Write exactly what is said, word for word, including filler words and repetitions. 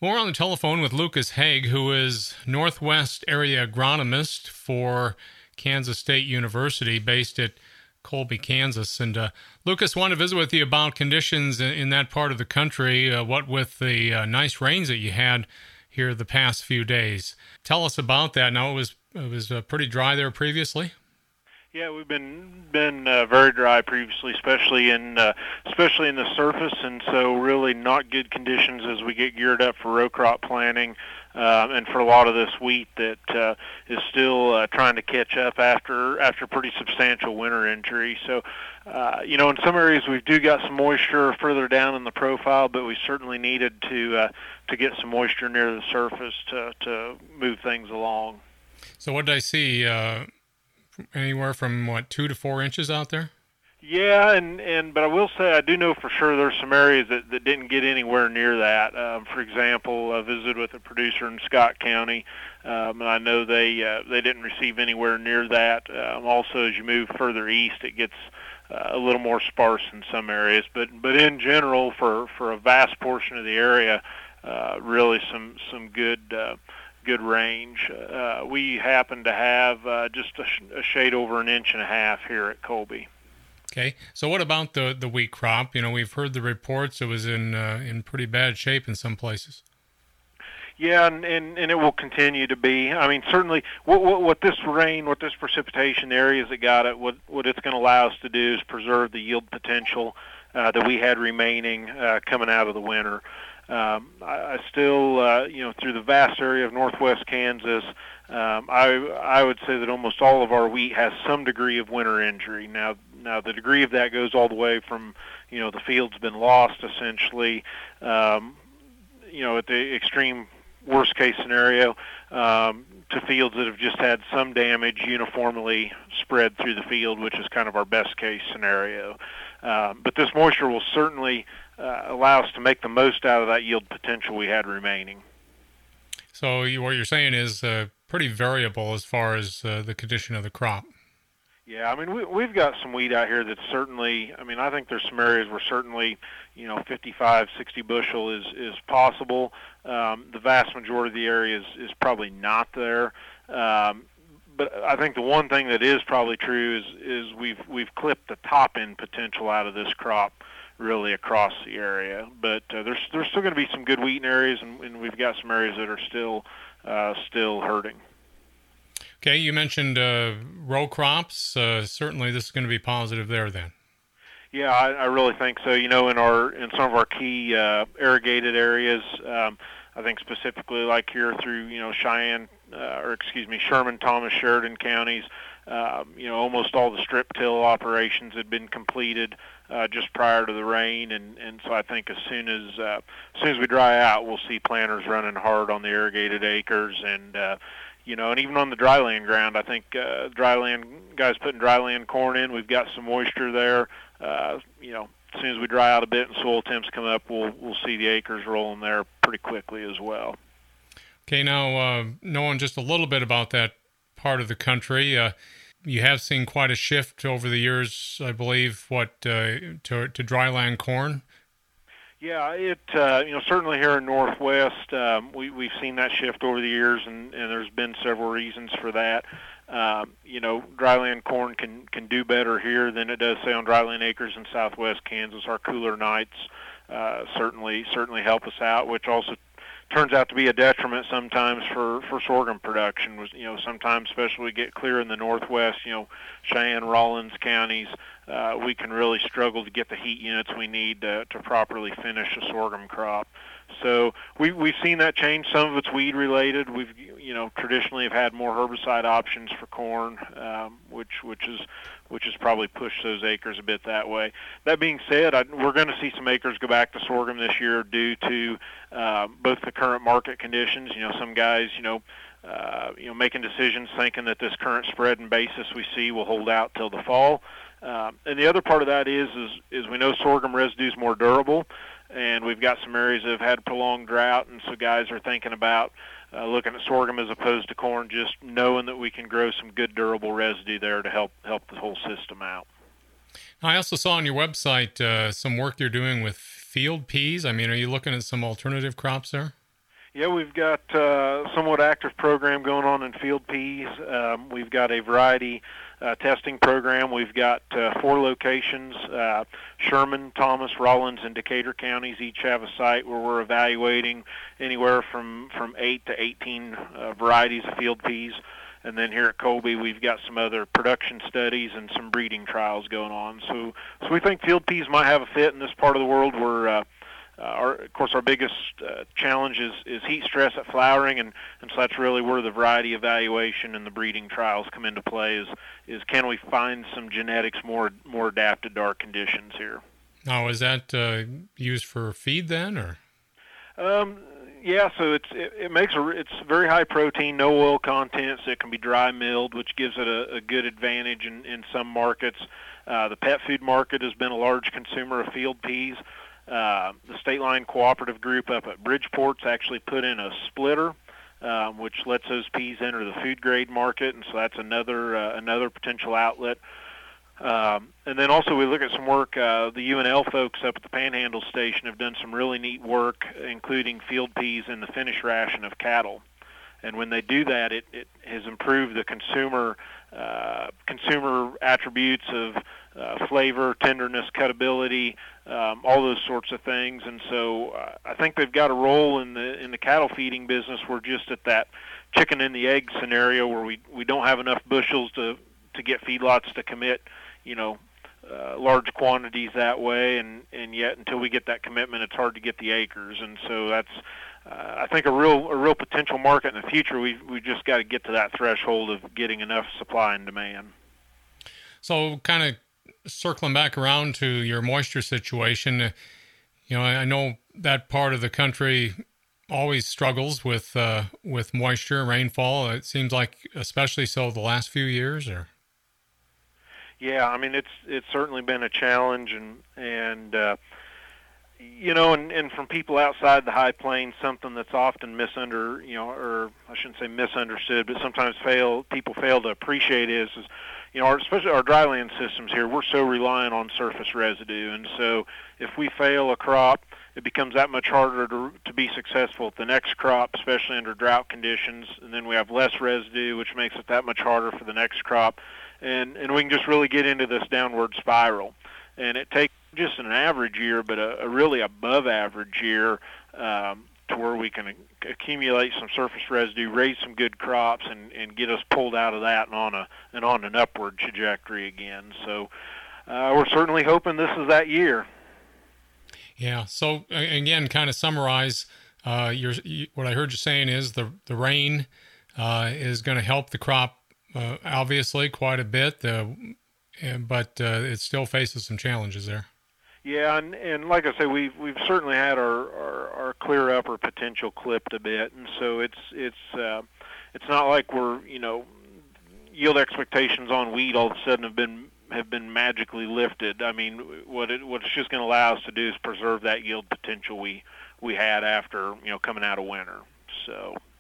Well, we're on the telephone with Lucas Haig, who is Northwest Area Agronomist for Kansas State University, based at Colby, Kansas. And uh, Lucas, wanted to visit with you about conditions in, in that part of the country, uh, what with the uh, nice rains that you had here the past few days. Tell us about that. Now, it was it was uh, pretty dry there previously. Yeah, we've been been uh, very dry previously, especially in uh, especially in the surface, and so really not good conditions as we get geared up for row crop planting, um, and for a lot of this wheat that uh, is still uh, trying to catch up after after pretty substantial winter injury. So, uh, you know, in some areas we do got some moisture further down in the profile, but we certainly needed to uh, to get some moisture near the surface to to move things along. So, what did I see? Uh... Anywhere from, what, two to four inches out there? Yeah, and, and but I will say I do know for sure there's some areas that, that didn't get anywhere near that. Um, for example, I visited with a producer in Scott County, um, and I know they uh, they didn't receive anywhere near that. Um, also, as you move further east, it gets uh, a little more sparse in some areas. But but in general, for, for a vast portion of the area, uh, really some some good. Uh, good range. Uh, we happen to have uh, just a, sh- a shade over an inch and a half here at Colby. Okay, so what about the, the wheat crop? You know, we've heard the reports it was in uh, in pretty bad shape in some places. Yeah, and, and, and it will continue to be. I mean, certainly what, what, what this rain, what this precipitation, the areas that got it, what, what it's going to allow us to do is preserve the yield potential uh, that we had remaining uh, coming out of the winter. Um, I, I still, uh, you know, through the vast area of northwest Kansas, um, I I would say that almost all of our wheat has some degree of winter injury. Now, now the degree of that goes all the way from, you know, the field's been lost essentially, um, you know, at the extreme worst case scenario, um, to fields that have just had some damage uniformly spread through the field, which is kind of our best case scenario. Um, but this moisture will certainly uh, allow us to make the most out of that yield potential we had remaining. So you, what you're saying is uh, pretty variable as far as uh, the condition of the crop. Yeah, I mean, we, we've got some wheat out here that's certainly, I mean, I think there's some areas where certainly, you know, fifty-five, sixty bushel is, is possible. Um, the vast majority of the area is, is probably not there. Um, but I think the one thing that is probably true is, is we've, we've clipped the top end potential out of this crop really across the area. But uh, there's, there's still going to be some good wheat in areas, and, and we've got some areas that are still, uh, still hurting. Okay, you mentioned uh, row crops. Uh, certainly this is going to be positive there then. Yeah, I, I really think so. You know, in our in some of our key uh, irrigated areas, um, I think specifically like here through, you know, Cheyenne, uh, or excuse me, Sherman, Thomas, Sheridan counties, um, you know, almost all the strip till operations had been completed uh, just prior to the rain, and, and so I think as soon as uh, as soon as we dry out, we'll see planters running hard on the irrigated acres, and uh, you know, and even on the dryland ground, I think uh, dryland guys putting dryland corn in, we've got some moisture there. Uh, you know, as soon as we dry out a bit and soil temps come up, we'll we'll see the acres rolling there pretty quickly as well. Okay, now uh, knowing just a little bit about that part of the country, uh, you have seen quite a shift over the years, I believe, what uh, to to dryland corn. Yeah, it uh, you know, certainly here in Northwest, um, we we've seen that shift over the years, and, and there's been several reasons for that. Um, you know, dryland corn can can do better here than it does, say, on dryland acres in Southwest Kansas. Our cooler nights uh, certainly certainly help us out, which also turns out to be a detriment sometimes for, for sorghum production. Was you know sometimes, especially we get clear in the Northwest, you know, Cheyenne, Rawlins counties, uh, we can really struggle to get the heat units we need to, to properly finish a sorghum crop. So we we've seen that change. Some of it's weed related. We've you know traditionally have had more herbicide options for corn, um, which which is which has probably pushed those acres a bit that way. That being said, I, we're going to see some acres go back to sorghum this year due to uh, both the current market conditions. You know, some guys, you know, uh, you know, making decisions thinking that this current spread and basis we see will hold out till the fall. Um, and the other part of that is, is is we know sorghum residue is more durable, and we've got some areas that have had prolonged drought, and so guys are thinking about uh, looking at sorghum as opposed to corn, just knowing that we can grow some good durable residue there to help help the whole system out. I also saw on your website uh, some work you're doing with field peas. I mean, are you looking at some alternative crops there? Yeah, we've got uh, somewhat active program going on in field peas. Um, we've got a variety uh, testing program. We've got uh, four locations. Uh, Sherman, Thomas, Rollins, and Decatur counties each have a site where we're evaluating anywhere from, from eight to eighteen uh, varieties of field peas. And then here at Colby, we've got some other production studies and some breeding trials going on. So, so we think field peas might have a fit in this part of the world where uh, Uh, our, of course, our biggest uh, challenge is, is heat stress at flowering, and, and so that's really where the variety evaluation and the breeding trials come into play. Is is can we find some genetics more more adapted to our conditions here? Now, is that uh, used for feed then, or? Um, yeah, so it's it, it makes a it's very high protein, no oil content, so it can be dry milled, which gives it a, a good advantage in, in some markets. Uh, the pet food market has been a large consumer of field peas. Uh, the State Line Cooperative Group up at Bridgeport's actually put in a splitter, um, which lets those peas enter the food grade market, and so that's another uh, another potential outlet. Um, and then also we look at some work. Uh, the U N L folks up at the Panhandle Station have done some really neat work, including field peas in the finish ration of cattle. And when they do that, it, it has improved the consumer uh, consumer attributes of uh, flavor, tenderness, cutability, um, all those sorts of things. And so uh, I think they've got a role in the in the cattle feeding business. We're just at that chicken and the egg scenario where we we don't have enough bushels to to get feedlots to commit, you know, uh, large quantities that way. And and yet until we get that commitment, it's hard to get the acres. And so that's Uh, I think a real a real potential market in the future. We we just got to get to that threshold of getting enough supply and demand. So, kind of circling back around to your moisture situation, uh, you know, I, I know that part of the country always struggles with uh, with moisture, rainfall. It seems like, especially so, the last few years, or. Yeah, I mean it's it's certainly been a challenge, and and. Uh, You know, and, and from people outside the High Plains, something that's often misunder, you know, or I shouldn't say misunderstood, but sometimes fail people fail to appreciate is, is you know, our, especially our dryland systems here, we're so reliant on surface residue, and so if we fail a crop, it becomes that much harder to to be successful at the next crop, especially under drought conditions, and then we have less residue, which makes it that much harder for the next crop, and and we can just really get into this downward spiral, and it takes just an average year, but a, a really above average year um, to where we can accumulate some surface residue, raise some good crops, and, and get us pulled out of that and on a and on an upward trajectory again. So uh, we're certainly hoping this is that year. Yeah. So again, kind of summarize. Uh, your what I heard you saying is the the rain uh, is going to help the crop uh, obviously quite a bit, uh, but uh, it still faces some challenges there. Yeah, and, and like I say, we've we've certainly had our, our, our clear upper potential clipped a bit, and so it's it's uh, it's not like we're you know yield expectations on wheat all of a sudden have been have been magically lifted. I mean, what it what it's just going to allow us to do is preserve that yield potential we we had after you know coming out of winter. So.